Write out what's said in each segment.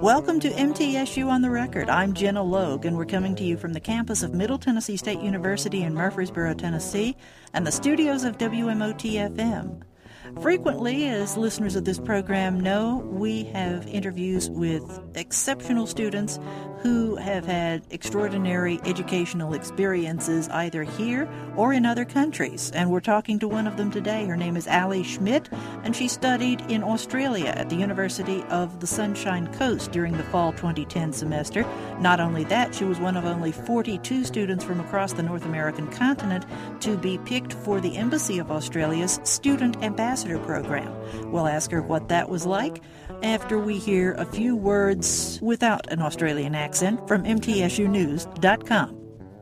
Welcome to MTSU on the Record. I'm Jenna Logue, and we're coming to you from the campus of Middle Tennessee State University in Murfreesboro, Tennessee, and the studios of WMOT-FM. Frequently, as listeners of this program know, we have interviews with exceptional students who have had extraordinary educational experiences either here or in other countries. And we're talking to one of them today. Her name is Allie Schmidt, and she studied in Australia at the University of the Sunshine Coast during the fall 2010 semester. Not only that, she was one of only 42 students from across the North American continent to be picked for the Embassy of Australia's Student Ambassador Program. We'll ask her what that was like after we hear a few words without an Australian accent from MTSUnews.com.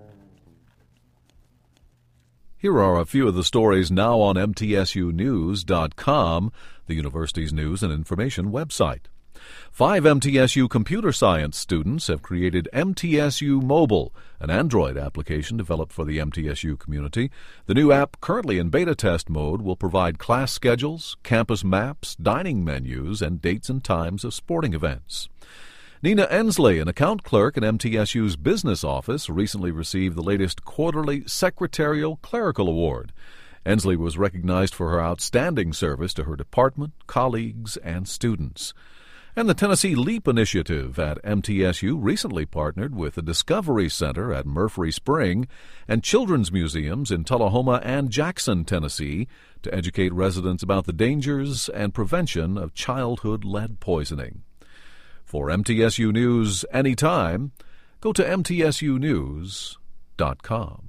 Here are a few of the stories now on MTSUnews.com, the university's news and information website. 5 MTSU computer science students have created MTSU Mobile, an Android application developed for the MTSU community. The new app, currently in beta test mode, will provide class schedules, campus maps, dining menus, and dates and times of sporting events. Nina Ensley, an account clerk in MTSU's business office, recently received the latest quarterly Secretarial Clerical Award. Ensley was recognized for her outstanding service to her department, colleagues, and students. And the Tennessee LEAP Initiative at MTSU recently partnered with the Discovery Center at Murphree Spring and children's museums in Tullahoma and Jackson, Tennessee, to educate residents about the dangers and prevention of childhood lead poisoning. For MTSU News anytime, go to MTSUnews.com.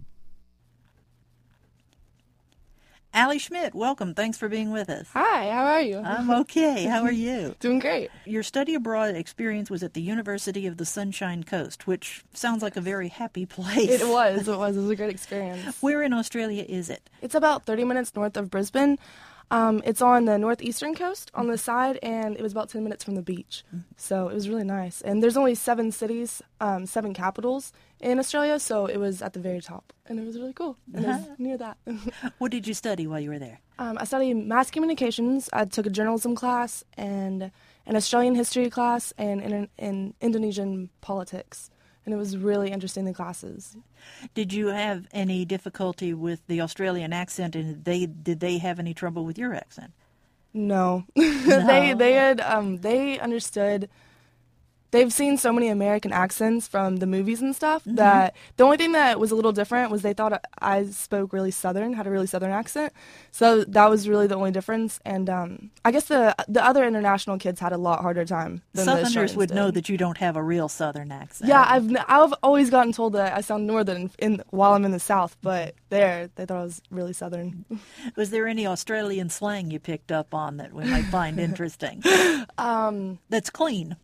Allie Schmidt, welcome. Thanks for being with us. Hi, how are you? I'm okay. How are you? Doing great. Your study abroad experience was at the University of the Sunshine Coast, which sounds like a very happy place. It was. It was a great experience. Where in Australia is it? It's about 30 minutes north of Brisbane. It's on the northeastern coast on the side, and it was about 10 minutes from the beach. So it was really nice. And there's only 7 cities, 7 capitals in Australia, so it was at the very top. And it was really cool. And it was near that. What did you study while you were there? I studied mass communications. I took a journalism class and an Australian history class and in Indonesian politics. And it was really interesting, the classes. Did you have any difficulty with the Australian accent, and did they have any trouble with your accent? No. No. They understood. They've seen so many American accents from the movies and stuff that the only thing that was a little different was they thought I spoke really Southern, had a really Southern accent. So that was really the only difference. And I guess the other international kids had a lot harder time than the Southerners Australians would did. know that you don't have a real Southern accent. Yeah, I've always gotten told that I sound Northern while I'm in the South, but they thought I was really Southern. Was there any Australian slang you picked up on that we might find interesting? That's clean.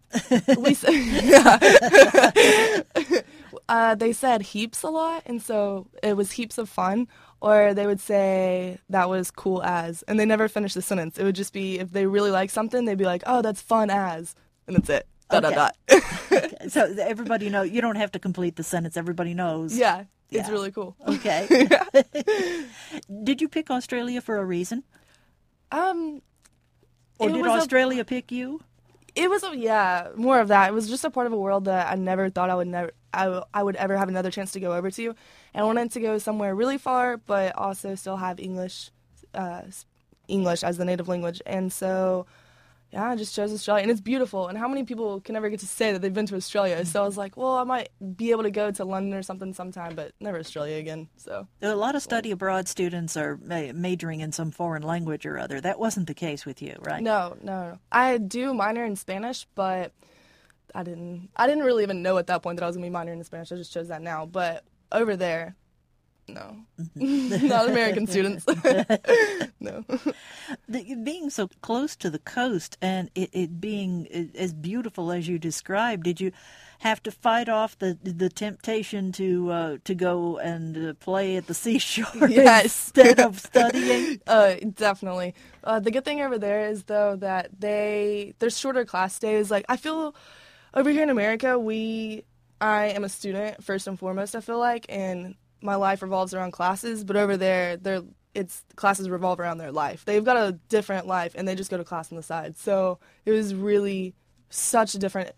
They said heaps a lot, and so it was heaps of fun. Or they would say that was cool as, and they never finished the sentence. It would just be, if they really like something, they'd be like, oh, that's fun as, and that's it. Okay. Okay. So everybody knows. You don't have to complete the sentence. Everybody knows. Yeah, it's really cool. Okay. Did you pick Australia for a reason? Or did Australia pick you? It was, more of that. It was just a part of a world that I never thought I would ever have another chance to go over to. And I wanted to go somewhere really far, but also still have English as the native language. And so, I just chose Australia. And it's beautiful. And how many people can ever get to say that they've been to Australia? So I was like, well, I might be able to go to London or something sometime, but never Australia again. So a lot of study abroad students are majoring in some foreign language or other. That wasn't the case with you, right? No. I do minor in Spanish, but I didn't really even know at that point that I was going to be minoring in Spanish. I just chose that now. But over there, no. Not American students. No. Being so close to the coast and it being as beautiful as you described, did you have to fight off the temptation to go and play at the seashore instead of studying? Definitely. The good thing over there is, though, that there's shorter class days. Like, I feel over here in America, I am a student first and foremost, I feel like, and my life revolves around classes, but over there, classes revolve around their life. They've got a different life, and they just go to class on the side. So it was really such a different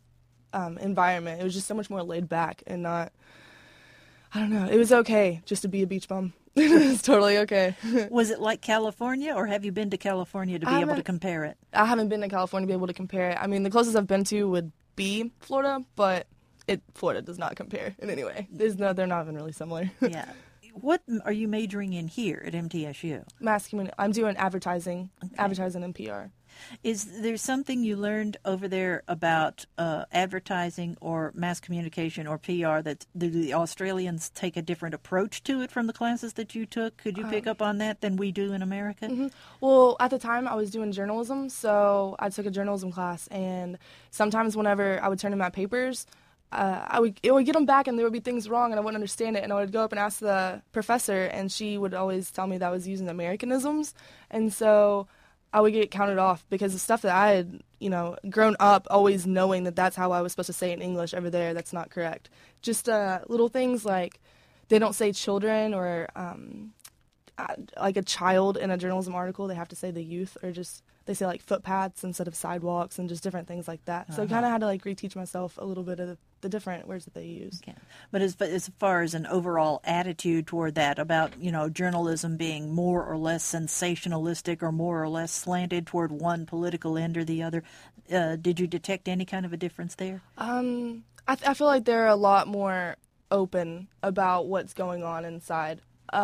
environment. It was just so much more laid back and not, I don't know, it was okay just to be a beach bum. It's totally okay. Was it like California, or have you been to California to be able to compare it? I haven't been to California to be able to compare it. I mean, the closest I've been to would be Florida, but Florida does not compare in any way. They're not even really similar. Yeah. What are you majoring in here at MTSU? Mass community. I'm doing advertising and PR. Is there something you learned over there about advertising or mass communication or PR that the Australians take a different approach to it from the classes that you took? Could you pick up on that than we do in America? Mm-hmm. Well, at the time I was doing journalism, so I took a journalism class, and sometimes whenever I would turn in my papers, it would get them back and there would be things wrong and I wouldn't understand it, and I would go up and ask the professor, and she would always tell me that I was using Americanisms, and so I would get counted off because the stuff that I had, grown up always knowing that that's how I was supposed to say it in English over there, that's not correct. Just little things like they don't say children or like a child in a journalism article, they have to say the youth, or just they say like footpaths instead of sidewalks and just different things like that. So I kind of had to like reteach myself a little bit of the different words that they use. Okay. But as far as an overall attitude toward that, about, journalism being more or less sensationalistic or more or less slanted toward one political end or the other, did you detect any kind of a difference there? I feel like they're a lot more open about what's going on inside.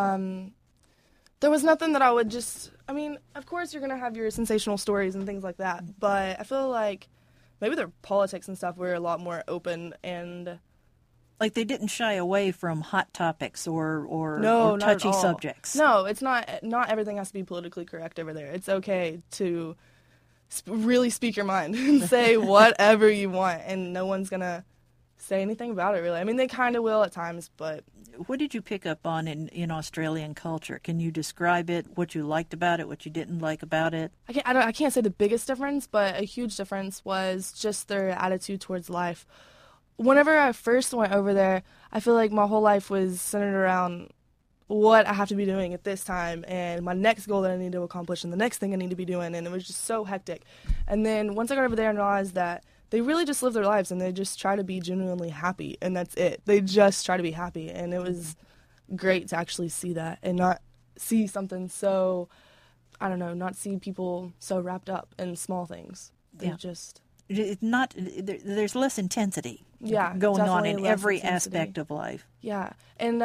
There was nothing that I would of course you're going to have your sensational stories and things like that, but I feel like maybe their politics and stuff were a lot more open, and like they didn't shy away from hot topics or touchy subjects. No, it's not everything has to be politically correct over there. It's okay to really speak your mind and say whatever you want, and no one's going to say anything about it, really. I mean, they kind of will at times, but... What did you pick up on in Australian culture? Can you describe it, what you liked about it, what you didn't like about it? I can't say the biggest difference, but a huge difference was just their attitude towards life. Whenever I first went over there, I feel like my whole life was centered around what I have to be doing at this time and my next goal that I need to accomplish and the next thing I need to be doing, and it was just so hectic. And then once I got over there and realized that they really just live their lives and they just try to be genuinely happy, and that's it. They just try to be happy, and it was great to actually see that and not see something so, not see people so wrapped up in small things. They just... It's not, there's less intensity going on in every aspect of life. Yeah, and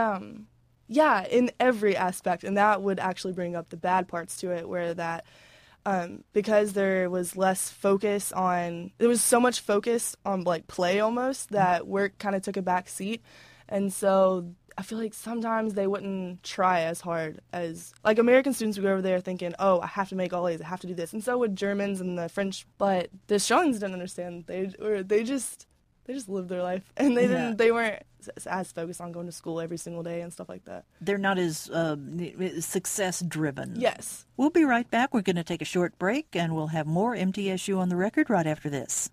in every aspect, and that would actually bring up the bad parts to it, where that... because there was less focus on, there was so much focus on like play almost, that work kind of took a back seat. And so I feel like sometimes they wouldn't try as hard as, like, American students would go over there thinking, oh, I have to make all A's, I have to do this. And so would Germans and the French, but the Australians didn't understand. They just lived their life, and they weren't as focused on going to school every single day and stuff like that. They're not as success-driven. Yes. We'll be right back. We're going to take a short break, and we'll have more MTSU on the Record right after this.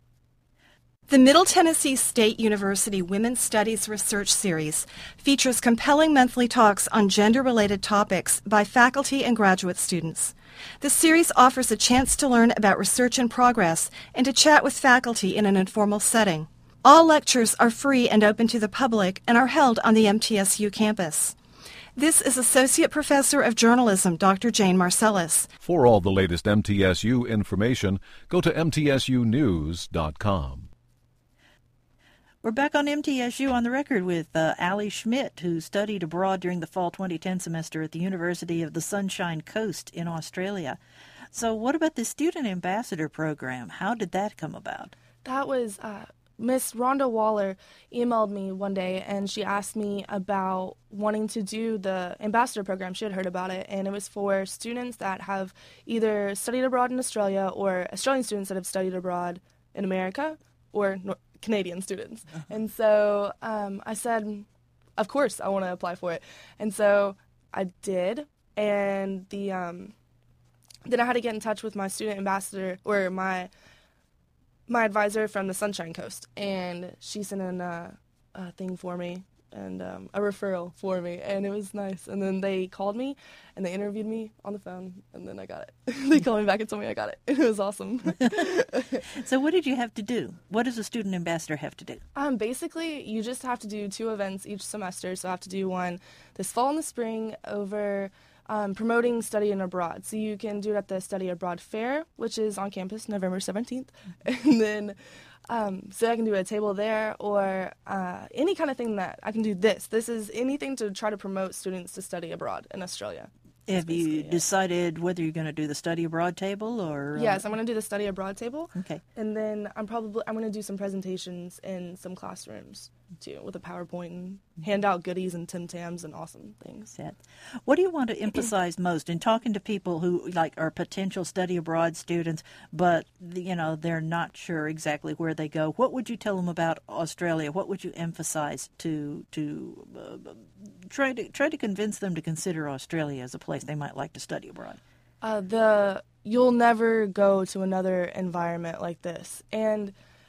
The Middle Tennessee State University Women's Studies Research Series features compelling monthly talks on gender-related topics by faculty and graduate students. The series offers a chance to learn about research in progress and to chat with faculty in an informal setting. All lectures are free and open to the public and are held on the MTSU campus. This is Associate Professor of Journalism, Dr. Jane Marcellus. For all the latest MTSU information, go to mtsunews.com. We're back on MTSU on the Record with Allie Schmidt, who studied abroad during the fall 2010 semester at the University of the Sunshine Coast in Australia. So what about the Student Ambassador Program? How did that come about? That was Miss Rhonda Waller emailed me one day, and she asked me about wanting to do the Ambassador Program. She had heard about it, and it was for students that have either studied abroad in Australia or Australian students that have studied abroad in America or Canadian students. And so I said, of course, I want to apply for it. And so I did, and then I had to get in touch with my student ambassador, or my advisor from the Sunshine Coast, and she sent in a thing for me and a referral for me, and it was nice. And then they called me, and they interviewed me on the phone, and then I got it. They called me back and told me I got it. It was awesome. So what did you have to do? What does a student ambassador have to do? Basically, you just have to do 2 events each semester. So I have to do one this fall and the spring over promoting studying abroad. So you can do it at the Study Abroad Fair, which is on campus November 17th. And then, so I can do a table there or any kind of thing that I can do this. This is anything to try to promote students to study abroad in Australia. Have you decided whether you're going to do the study abroad table or? Yes, I'm going to do the study abroad table. Okay. And then I'm going to do some presentations in some classrooms too, with a PowerPoint and hand out goodies and Tim Tams and awesome things. What do you want to emphasize most in talking to people who are potential study abroad students, but they're not sure exactly where they go? What would you tell them about Australia? What would you emphasize to try to convince them to consider Australia as a place they might like to study abroad? You'll never go to another environment like this, and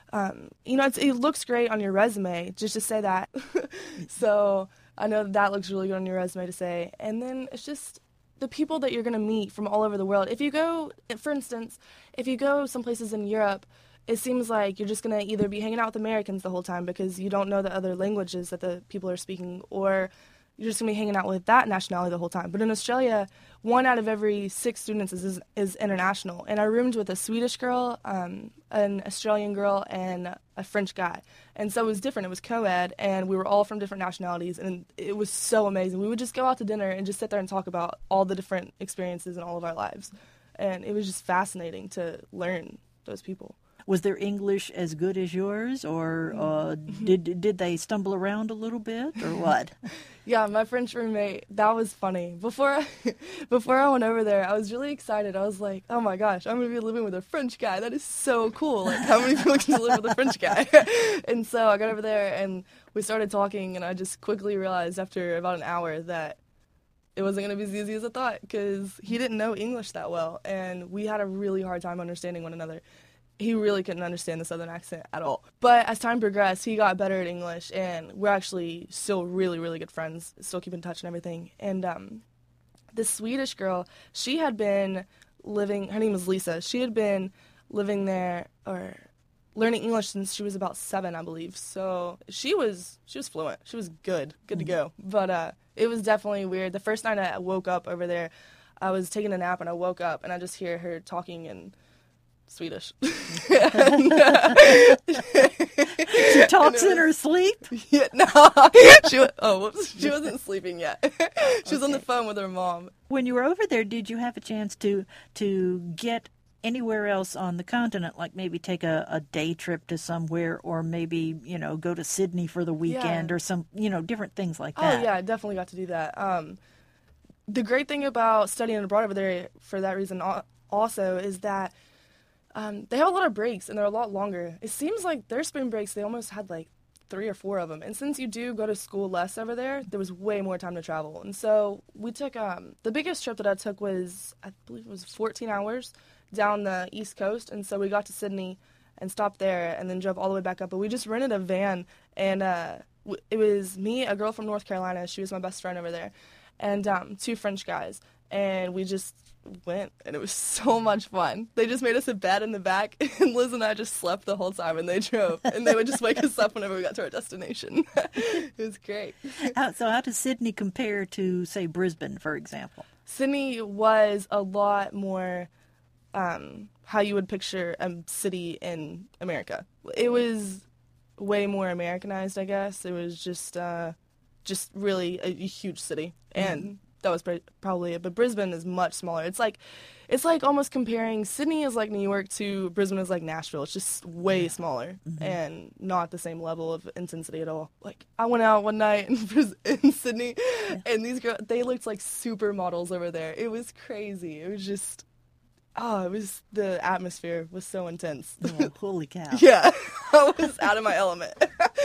it looks great on your resume just to say that. So I know that looks really good on your resume to say. And then it's just the people that you're going to meet from all over the world. If you go, for instance, some places in Europe, it seems like you're just going to either be hanging out with Americans the whole time because you don't know the other languages that the people are speaking, or you're just going to be hanging out with that nationality the whole time. But in Australia, 1 out of every 6 students is international. And I roomed with a Swedish girl, an Australian girl, and a French guy. And so it was different. It was co-ed, and we were all from different nationalities, and it was so amazing. We would just go out to dinner and just sit there and talk about all the different experiences in all of our lives. And it was just fascinating to learn those people. Was their English as good as yours, or did they stumble around a little bit, or what? Yeah, my French roommate, that was funny. Before I went over there, I was really excited. I was like, oh my gosh, I'm going to be living with a French guy. That is so cool. Like, how many people can live with a French guy? And so I got over there, and we started talking, and I just quickly realized after about an hour that it wasn't going to be as easy as I thought, because he didn't know English that well, and we had a really hard time understanding one another. He really couldn't understand the Southern accent at all. But as time progressed, he got better at English, and we're actually still really, really good friends, still keep in touch and everything. And the Swedish girl, she had been living, her name was Lisa, she had been living there or learning English since she was about 7, I believe. So she was fluent. She was good to go. But it was definitely weird. The first night I woke up over there, I was taking a nap, and I woke up, and I just hear her talking in Swedish. She talks in her sleep? Yeah, no. She wasn't sleeping yet. She was on the phone with her mom. When you were over there, did you have a chance to get anywhere else on the continent, like maybe take a day trip to somewhere, or maybe, go to Sydney for the weekend, or some, different things like that? Oh, yeah, I definitely got to do that. The great thing about studying abroad over there, for that reason also, is that they have a lot of breaks, and they're a lot longer. It seems like their spring breaks, they almost had like 3 or 4 of them. And since you do go to school less over there was way more time to travel. And so we took, the biggest trip that I took was, I believe it was 14 hours down the East Coast. And so we got to Sydney and stopped there and then drove all the way back up. But we just rented a van, and it was me, a girl from North Carolina. She was my best friend over there, and 2 French guys. And we just went, and it was so much fun. They just made us a bed in the back, and Liz and I just slept the whole time, and they drove, and they would just wake us up whenever we got to our destination. It was great. So how does Sydney compare to, say, Brisbane, for example? Sydney was a lot more how you would picture a city in America. It was way more Americanized, I guess. It was just really a huge city, and that was probably it. But Brisbane is much smaller. It's like almost comparing Sydney is like New York to Brisbane is like Nashville. It's just way smaller and not the same level of intensity at all. Like, I went out one night in Sydney, and these girls, they looked like supermodels over there. It was crazy. It was just, the atmosphere was so intense. Oh, holy cow. Yeah, I was out of my element.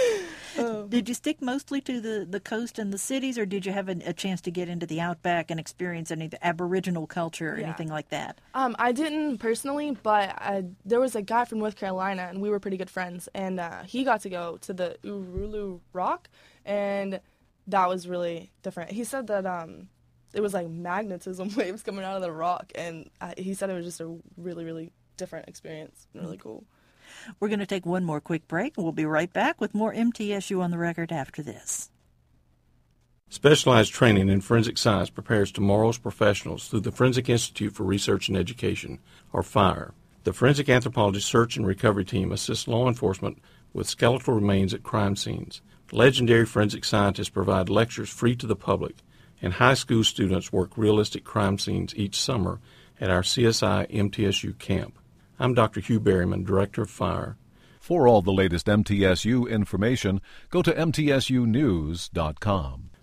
Did you stick mostly to the coast and the cities, or did you have a chance to get into the outback and experience any of the Aboriginal culture or anything like that? I didn't personally, but there was a guy from North Carolina, and we were pretty good friends, and he got to go to the Uluru Rock, and that was really different. He said that it was like magnetism waves coming out of the rock, and he said it was just a really, really different experience and really cool. We're going to take one more quick break, and we'll be right back with more MTSU on the Record after this. Specialized training in forensic science prepares tomorrow's professionals through the Forensic Institute for Research and Education, or FIRE. The Forensic Anthropology Search and Recovery Team assists law enforcement with skeletal remains at crime scenes. Legendary forensic scientists provide lectures free to the public, and high school students work realistic crime scenes each summer at our CSI MTSU camp. I'm Dr. Hugh Berryman, Director of FIRE. For all the latest MTSU information, go to mtsunews.com.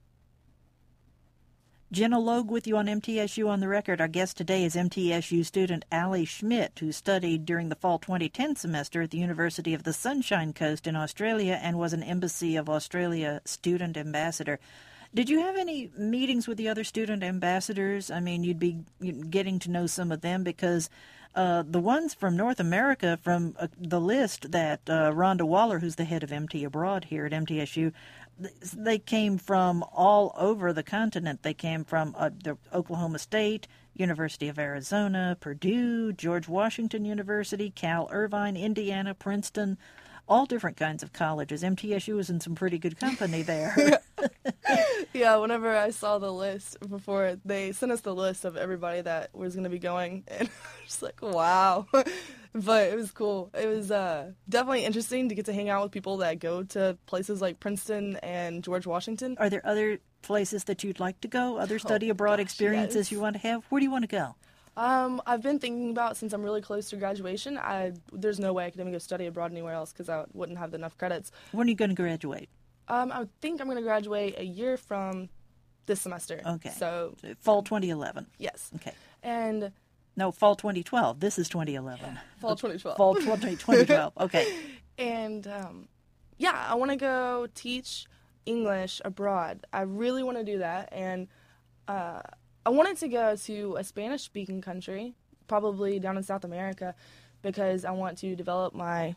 Jenna Logue with you on MTSU on the Record. Our guest today is MTSU student Allie Schmidt, who studied during the fall 2010 semester at the University of the Sunshine Coast in Australia and was an Embassy of Australia student ambassador. Did you have any meetings with the other student ambassadors? I mean, you'd be getting to know some of them because the ones from North America, from the list that Rhonda Waller, who's the head of MT Abroad here at MTSU, they came from all over the continent. They came from the Oklahoma State, University of Arizona, Purdue, George Washington University, Cal Irvine, Indiana, Princeton, all different kinds of colleges. MTSU was in some pretty good company there. Yeah, whenever I saw the list before, they sent us the list of everybody that was going to be going, and I was just like, wow. But it was cool. It was definitely interesting to get to hang out with people that go to places like Princeton and George Washington. Are there other places that you'd like to go, other study abroad experiences you want to have? Where do you want to go? I've been thinking about, since I'm really close to graduation, there's no way I could even go study abroad anywhere else because I wouldn't have enough credits. When are you going to graduate? I think I'm going to graduate a year from this semester. Okay. So fall 2011. Yes. Okay. And no, fall 2012. This is 2011. Fall 2012. Fall 2012. Okay. And yeah, I want to go teach English abroad. I really want to do that, and I wanted to go to a Spanish-speaking country, probably down in South America, because I want to develop my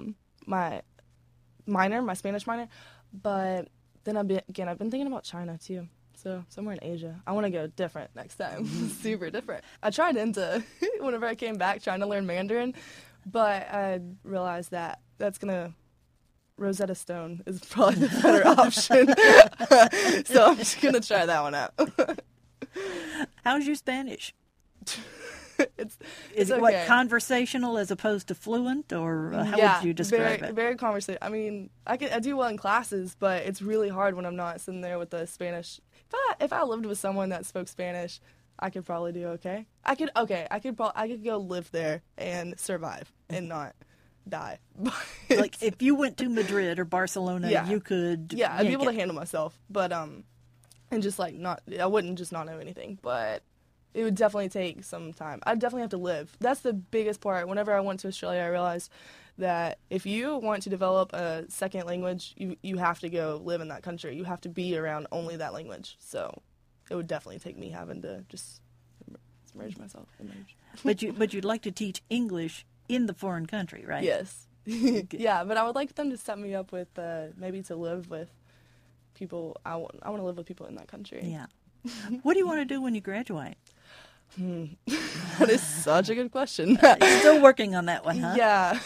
my Spanish minor. But then I've been thinking about China too. So somewhere in Asia. I want to go different next time. Super different. I tried whenever I came back, trying to learn Mandarin, but I realized that that's gonna Rosetta Stone is probably the better option. So I'm just gonna try that one out. How's your Spanish? Is it okay. What, conversational as opposed to fluent, or how would you describe it? Very conversational. I mean, I do well in classes, but it's really hard when I'm not sitting there with the Spanish. If I lived with someone that spoke Spanish, I could probably do okay. I could go live there and survive and not die. Like if you went to Madrid or Barcelona, you could. Yeah, I'd be able to handle myself, but and just like I wouldn't just not know anything, but it would definitely take some time. I'd definitely have to live. That's the biggest part. Whenever I went to Australia, I realized that if you want to develop a second language, you have to go live in that country. You have to be around only that language. So it would definitely take me having to just submerge myself. But you'd like to teach English in the foreign country, right? Yes. Yeah, but I would like them to set me up with maybe to live with people. I want to live with people in that country. Yeah. What do you want to do when you graduate? That is such a good question. You're still working on that one, huh? Yeah.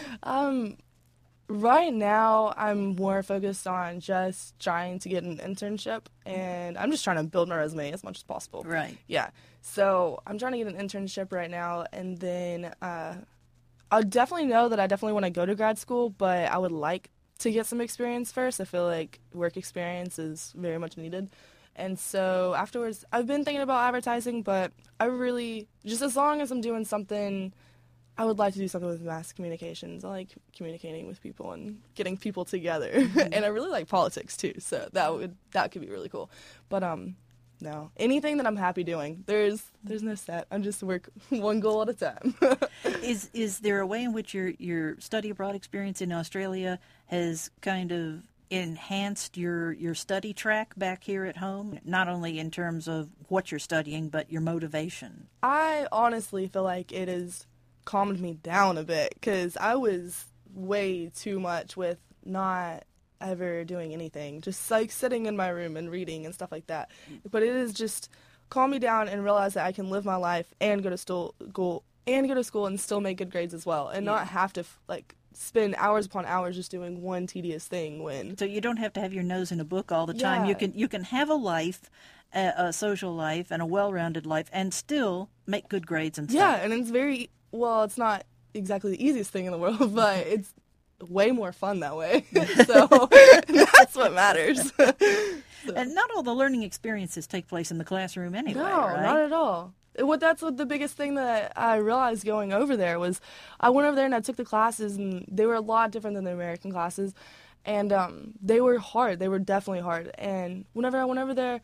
Right now, I'm more focused on just trying to get an internship, and I'm just trying to build my resume as much as possible. Right. Yeah. So I'm trying to get an internship right now, and then I'll definitely know that I definitely want to go to grad school, but I would like to get some experience first. I feel like work experience is very much needed. And so afterwards, I've been thinking about advertising, but I really, just as long as I'm doing something, I would like to do something with mass communications. I like communicating with people and getting people together. And I really like politics too, so that could be really cool. But No. Anything that I'm happy doing. There's no set. I just work one goal at a time. Is there a way in which your study abroad experience in Australia has kind of enhanced your study track back here at home, not only in terms of what you're studying, but your motivation? I honestly feel like it has calmed me down a bit, because I was way too much with not ever doing anything, just like sitting in my room and reading and stuff like that. But it has just calmed me down and realized that I can live my life and go to school and still make good grades as well, and not have to spend hours upon hours just doing one tedious thing. So you don't have to have your nose in a book all the time. You can have a life, a social life, and a well-rounded life, and still make good grades and stuff. Yeah, and it's not exactly the easiest thing in the world, but it's way more fun that way. So that's what matters. And not all the learning experiences take place in the classroom anyway, No, right? not at all. That's what the biggest thing that I realized going over there was, I went over there and I took the classes, and they were a lot different than the American classes, and they were hard. They were definitely hard. And whenever I went over there,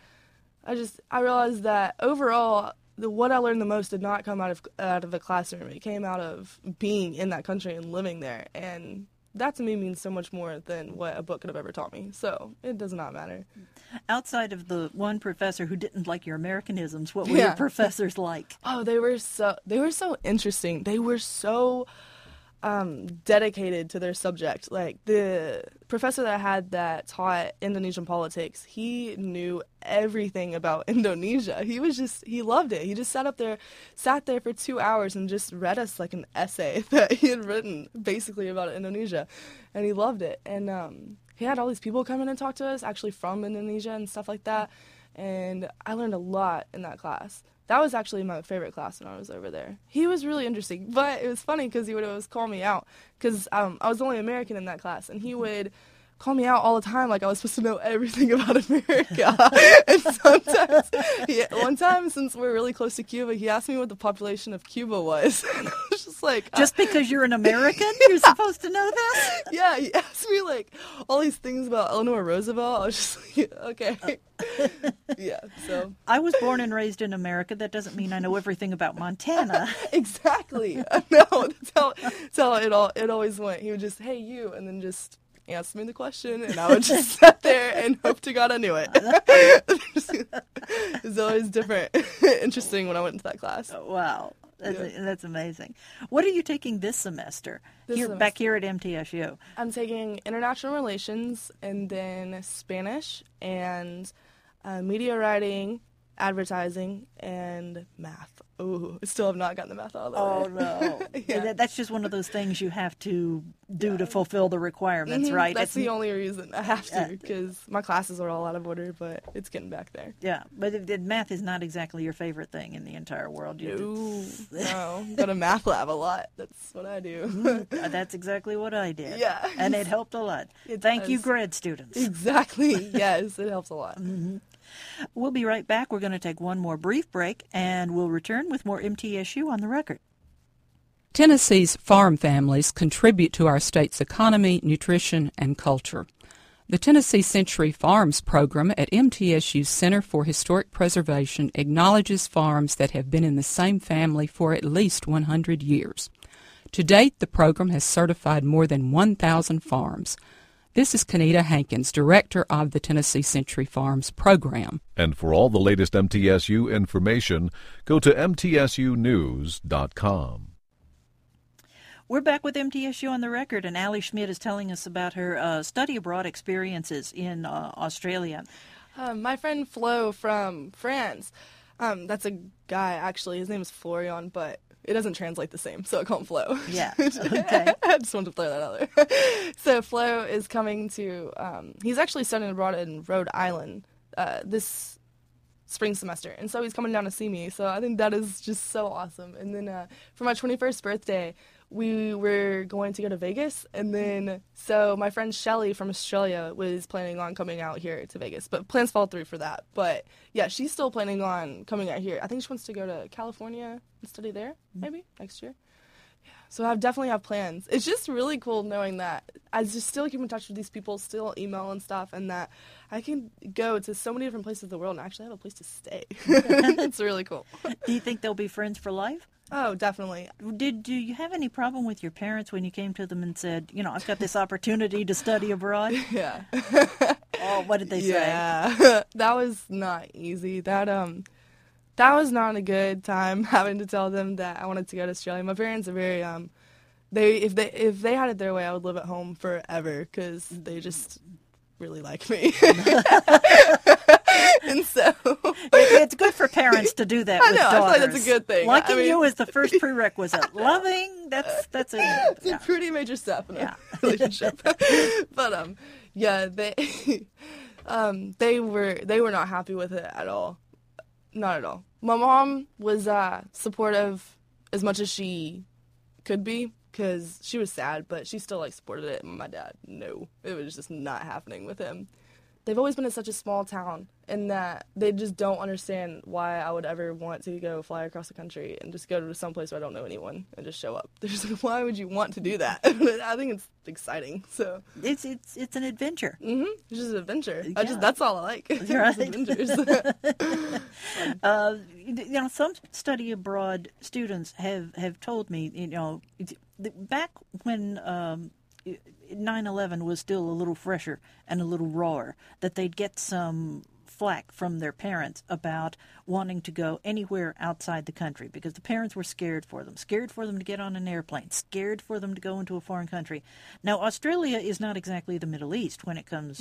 I realized that overall, what I learned the most did not come out of the classroom. It came out of being in that country and living there, and that to me means so much more than what a book could have ever taught me. So it does not matter. Outside of the one professor who didn't like your Americanisms, what were your professors like? Oh, they were so interesting. They were so dedicated to their subject. Like, the professor that I had that taught Indonesian politics, he knew everything about Indonesia. He loved it. He just sat there for 2 hours and just read us like an essay that he had written basically about Indonesia, and he loved it. And he had all these people come in and talk to us, actually from Indonesia and stuff like that, and I learned a lot in that class. That was actually my favorite class when I was over there. He was really interesting, but it was funny because he would always call me out, because I was the only American in that class, and he would call me out all the time like I was supposed to know everything about America. And sometimes, one time, since we're really close to Cuba, he asked me what the population of Cuba was. And I was just like... Just because you're an American, you're supposed to know this? Yeah, he asked me like all these things about Eleanor Roosevelt. I was just like, okay. Yeah, so... I was born and raised in America. That doesn't mean I know everything about Montana. Exactly. No, that's how it always went. He would just, hey, you, and then just ask me the question, and I would just sit there and hope to God I knew it. It was always different. Interesting when I went into that class. Wow. That's amazing. What are you taking this semester? Back here at MTSU? I'm taking international relations, and then Spanish, and media writing, advertising, and math. Ooh, I still have not gotten the math out of the way. Oh, no. Yeah. That's just one of those things you have to do to fulfill the requirements, right? That's the only reason I have to, because my classes are all out of order, but it's getting back there. Yeah, but math is not exactly your favorite thing in the entire world. No. Go to math lab a lot. That's what I do. That's exactly what I did. Yeah. And it helped a lot. Thank you, grad students. Exactly. Yes, it helps a lot. Mm-hmm. We'll be right back. We're going to take one more brief break, and we'll return with more MTSU on the Record. Tennessee's farm families contribute to our state's economy, nutrition, and culture. The Tennessee Century Farms program at MTSU's Center for Historic Preservation acknowledges farms that have been in the same family for at least 100 years. To date, the program has certified more than 1,000 farms. This is Kenita Hankins, Director of the Tennessee Century Farms program. And for all the latest MTSU information, go to mtsunews.com. We're back with MTSU on the Record, and Allie Schmidt is telling us about her study abroad experiences in Australia. My friend Flo from France, that's a guy, actually. His name is Florian, but it doesn't translate the same, so I call him Flo. Yeah, okay. I just wanted to throw that out there. So Flo is coming to, he's actually studying abroad in Rhode Island this spring semester, and so he's coming down to see me, so I think that is just so awesome. And then for my 21st birthday, we were going to go to Vegas, and then so my friend Shelly from Australia was planning on coming out here to Vegas, but plans fall through for that. But yeah, she's still planning on coming out here. I think she wants to go to California and study there, maybe next year. Yeah, so I definitely have plans. It's just really cool knowing that I just still keep in touch with these people, still email and stuff, and that I can go to so many different places of the world and actually have a place to stay. It's really cool. Do you think they'll be friends for life? Oh, definitely. Do you have any problem with your parents when you came to them and said, I've got this opportunity to study abroad? Yeah. Oh, what did they say? Yeah. That was not easy. That was not a good time having to tell them that I wanted to go to Australia. My parents are very if they had it their way, I would live at home forever because they just really like me. And so it's good for parents to do that with daughters. I feel like that's a good thing. Liking you is the first prerequisite. Loving, that's a pretty major step in a relationship. But they were not happy with it at all. Not at all. My mom was supportive as much as she could be because she was sad, but she still supported it. And my dad, no, it was just not happening with him. They've always been in such a small town, and that they just don't understand why I would ever want to go fly across the country and just go to some place where I don't know anyone and just show up. They're just like, why would you want to do that? I think it's exciting. So it's an adventure. Mm-hmm. It's just an adventure. Yeah. That's all I like. Right. Adventures. Some study abroad students have told me, back when 9/11 was still a little fresher and a little rawer, that they'd get some flack from their parents about wanting to go anywhere outside the country because the parents were scared for them to get on an airplane, scared for them to go into a foreign country. Now, Australia is not exactly the Middle East when it comes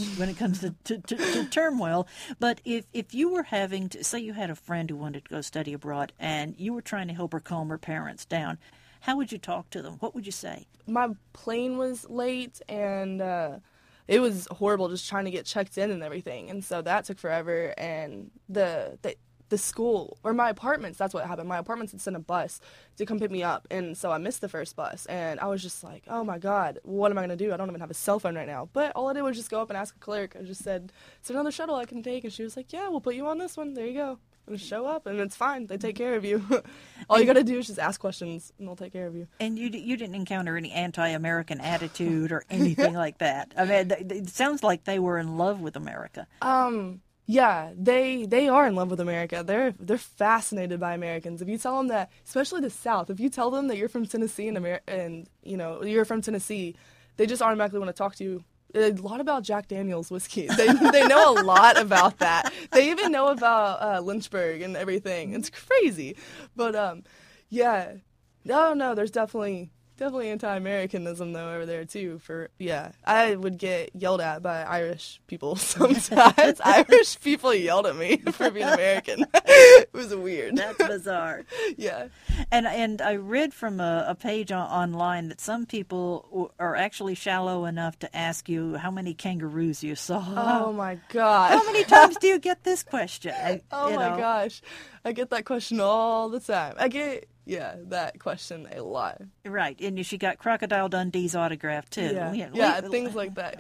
to turmoil, but if you were having to, say you had a friend who wanted to go study abroad and you were trying to help her calm her parents down, how would you talk to them? What would you say? My plane was late, and it was horrible just trying to get checked in and everything. And so that took forever. And the school, or my apartments, that's what happened. My apartments had sent a bus to come pick me up. And so I missed the first bus. And I was just like, oh, my God, what am I going to do? I don't even have a cell phone right now. But all I did was just go up and ask a clerk. I just said, is there another shuttle I can take? And she was like, yeah, we'll put you on this one. There you go. And show up, and it's fine. They take care of you. All you got to do is just ask questions, and they'll take care of you. And you didn't encounter any anti-American attitude or anything like that. I mean, it sounds like they were in love with America. Yeah, they are in love with America. They're fascinated by Americans. If you tell them that, especially the South, if you tell them that you're from Tennessee and you're from Tennessee, they just automatically want to talk to you. A lot about Jack Daniel's whiskey. They know a lot about that. They even know about Lynchburg and everything. It's crazy. But, yeah. No, there's definitely anti-Americanism, though, over there, too. I would get yelled at by Irish people sometimes. Irish people yelled at me for being American. It was weird. That's bizarre. Yeah. And I read from a page online that some people are actually shallow enough to ask you how many kangaroos you saw. Oh, my God. How many times do you get this question? My gosh. I get that question all the time. I get... Yeah, that question a lot. Right, and she got Crocodile Dundee's autograph, too. Yeah, things like that,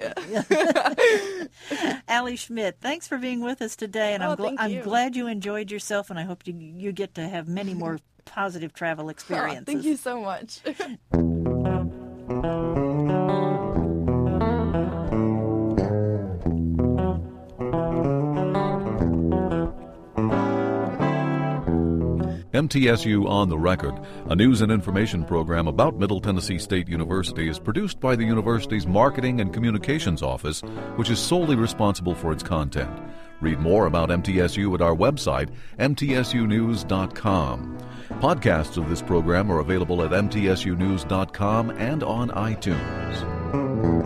yeah. Allie Schmidt, thanks for being with us today, and I'm glad you enjoyed yourself, and I hope you get to have many more positive travel experiences. Thank you so much. MTSU On the Record, a news and information program about Middle Tennessee State University, is produced by the university's Marketing and Communications Office, which is solely responsible for its content. Read more about MTSU at our website, mtsunews.com. Podcasts of this program are available at mtsunews.com and on iTunes.